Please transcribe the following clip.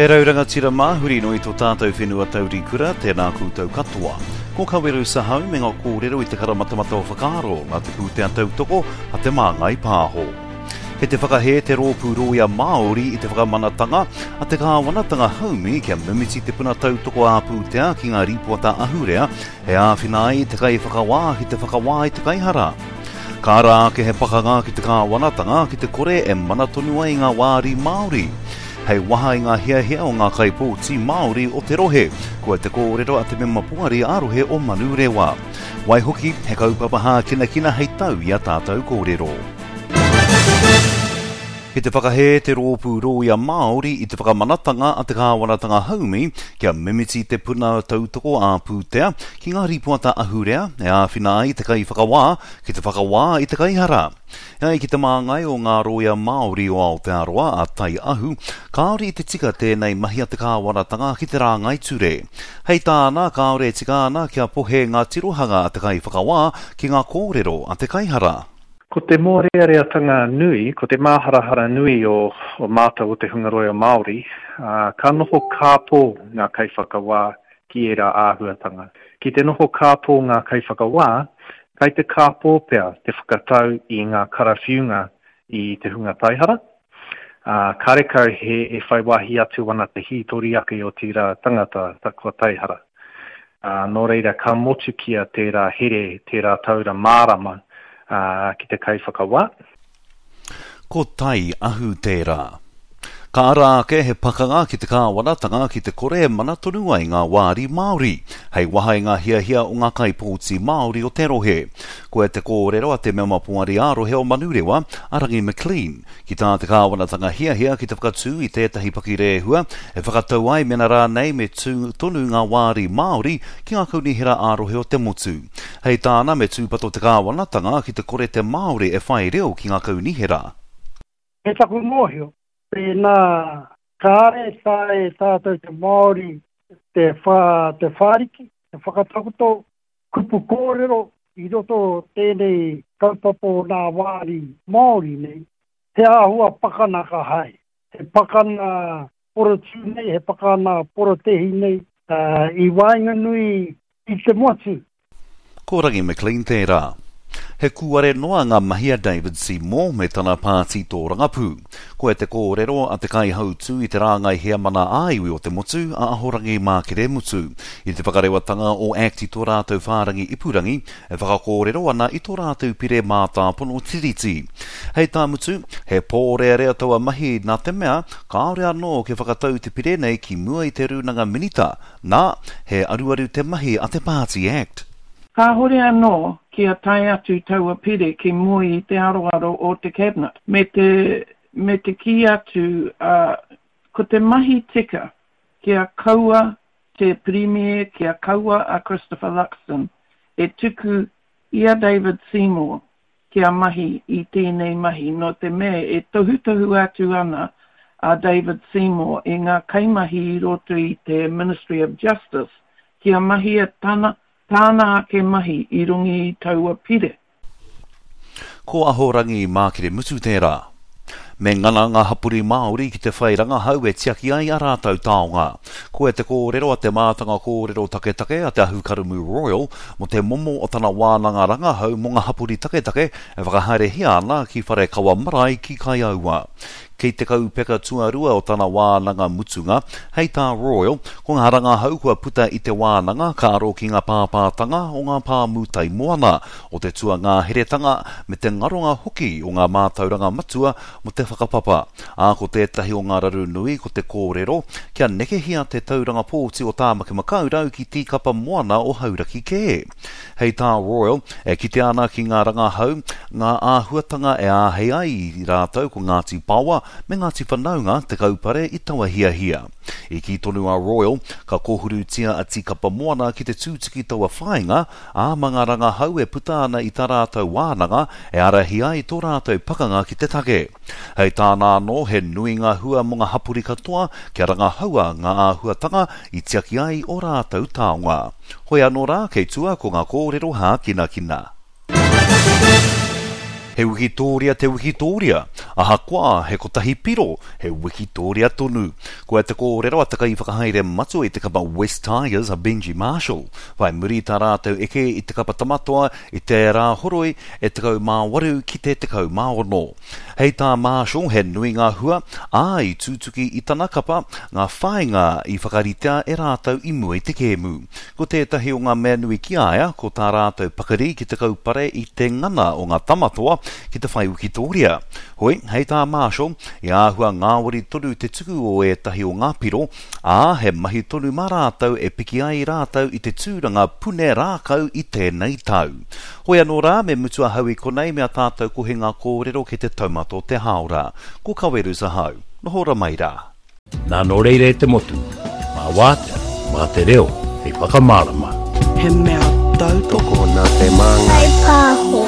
rauranga tira mahuri no I tō tātou whenua tauri kura, tēnā kūtau katoa. Ko kaweru sahau me ngā kōrero I te karamatamata o whakaro, ngā te pūtea tautoko, a te māngai pāho. He te whakahe te rōpūroia Māori I te whakamanatanga, a te kāwanatanga haumi kia mimiti te puna tautoko a pūtea ki ngā ripuata ahurea, e āwhina ai te kai whakawā ki te whakawā I te kaihara. Kāra ke he pakanga ki te kāwanatanga ki te kore e manatonu ai ngā wāri Māori. Hei waha I ngā hiahia o ngā kaipōti Māori o te rohe, kua te kōrero a te mema puari arohe o manu rewa. Wai hoki, he kaupapa kina hei tau I a tātou kōrero. He te whakahe te rōpūroia Māori I te whakamanatanga a te kāwanatanga haumi kia mimiti te puna tautoko a pūtea ki ngā ripuata ahurea e āwhina ai te kai whakawā ki te whakawā I te kaihara. Ai ki te māngai o ngā roia Māori o Aotearoa a Tai Ahu, kāore I te tika tēnei mahi a te kāwanatanga ki te rāngai ture. Hei tāna kāore tika ana kia pohe ngā tirohanga a te kai whakawā ki ngā kōrero a te kaihara. Ko te mōreareatanga nui, ko te māharahara nui o mātou o te hungaroia Māori, ka noho kāpō ngā kaiwhakawā ki era āhuatanga. Ki te noho kāpō ngā kaiwhakawā, kai te kāpō pea te whakatau I ngā karawhiunga I te hunga taihara. Karekau e whaiwahi atu ana te hitori ake o tira tangata takua taihara. Nō reira ka motu kia tērā here, tērā taura mārama, ki te kai whakawā. Ko Tai Ahu tērā. Ka ara ake he pakanga ki te kāwanatanga ki te kore manatonu ai ngā wāri Māori. Hei waha I ngā hiahia o ngā kaipōti Māori o te rohe. Ko e te kōrero a te mema puari arohe o manurewa, Arangi McLean. Ki tā te kāwanatanga hiahia ki te whakatū I tētahi pakirehua, e whakatau ai mena rā nei me tonu ngā wāri Māori ki ngā kaunihira arohe o te motu. Hei tāna me tūpato te kāwanatanga ki te kore te Māori e whai reo ki ngā kaunihira. He taku mōhio. Pēnā kāre tāe tātou te Māori, te whāriki, te whakatakuto, kupu kōrero, I roto tēnei kaupapo nā wāri Māori nei, he āhua pakana ka hai. He pakana porotu nei, he pakana porotehi nei, I wainga nui I te motu. Ko Rangi McLean tērā. He kuare noa ngā mahia David Seymour me tana pāti tō rangapū. Ko e te kōrero a te kai hautū I te rāngai hea mana āiwi o te motu a ahorangi mākere mutu. I te whakarewatanga o Act I tō rātou whārangi ipurangi, e whakakōrero ana I tō rātou pire mātāpono tiriti. Hei tā mutu, he pōrea taua mahi nā te mea, kāore anō ke whakatau te pire nei ki mua I te runanga minita, nā he aruaru te mahi a te Party Act. Ka hore anō kia tai atu taua pire ki mui te aroaro o te cabinet. Me te ki atu, ko te mahi tika kia kaua te premier, kia kaua a Christopher Luxon, e tuku ia David Seymour kia mahi I tēnei mahi no te me e tohu atu ana a David Seymour I ngā kaimahi I roto I te Ministry of Justice kia mahi e tāna ake mahi I rungi I taua pire. Ko ahorangi mākere mutu tērā. Me ngana ngā hapuri Māori ki te whairanga hau e tiaki ai a rātau taonga. Ko e te kōrero a te mātanga kōrero take a te Ahukarumu Royal mo te momo o tana wānanga rangahau mo ngā hapuri take e whakahaere hia ana ki whare kawa marae ki kai aua. Kei te kaupeka tuarua o tana wānanga mutunga, hei tā Royal, ko ngā ranga hau kua puta I te wānanga ka aro ki ngā pāpātanga o ngā pāmutai moana, o te tua ngā heretanga me te ngaronga hoki o ngā mātauranga matua mo te whakapapa. A ko tētahi o ngā raru nui ko te kōrero, kia nekehia te tauranga pōti o tāmaki makaurau ki tīkapa moana o hauraki kē. Hei tā Royal, e kite ana ki ngā ranga hau, ngā āhuatanga e āhei ai I rātau ko Ngāti Pawa, me Ngāti Whanaunga te kaupare I taua hiahia. I ki tonu a Royal, ka kohuru tia a tikapa moana ki te tūtiki taua whainga, a mga ranga hau e puta ana I tā rātou wānanga, e arahi ai tō rātou pakanga ki te take. Hei tāna anō he nui ngā hua mo ngā hapuri katoa, kia ranga haua ngā āhuatanga I tiaki ai o rātou taonga. Hoi anō rā kei tua ko ngā kōrero hā kina. He Wikitoria te Wikitoria. Aha koa, he kotahi piro, he Wikitoria tonu. Ko e te kōrero ataka I whakahaere matu I te kapa West Tigers a Benji Marshall. Vai muri tā rātou eke I te kapa tamatoa I te rā horoi e te kau mā waru ki te kau mā ono. Hei tā Marshall he nui ngā hua, I tūtuki I tana kapa ngā whainga I whakaritea e rātou I mua I te kēmu. Ko tētahi o ngā mea nui ki aia, ko tā rātou pakari ki te kaupare I te ngana o ngā tamatoa ki te whai Wikitoria. Hoi, hei tā Marshall, I āhua ngāwari toru te tuku o e tahi o ngā piro, he mahi tonu mā rātou e piki ai rātou I te tūranga pune rākau I tēnei tau. Hoi anō rā, me mutua hau I konei mea tātou ko he ngā kōrero ki te taumato te haora. Ko kaweru sa hau, nohora mai rā. Nā no reire te motu, mā wātea, mā te reo, hei whakamārama. He mea tautoko nā te manga. Hei pāho.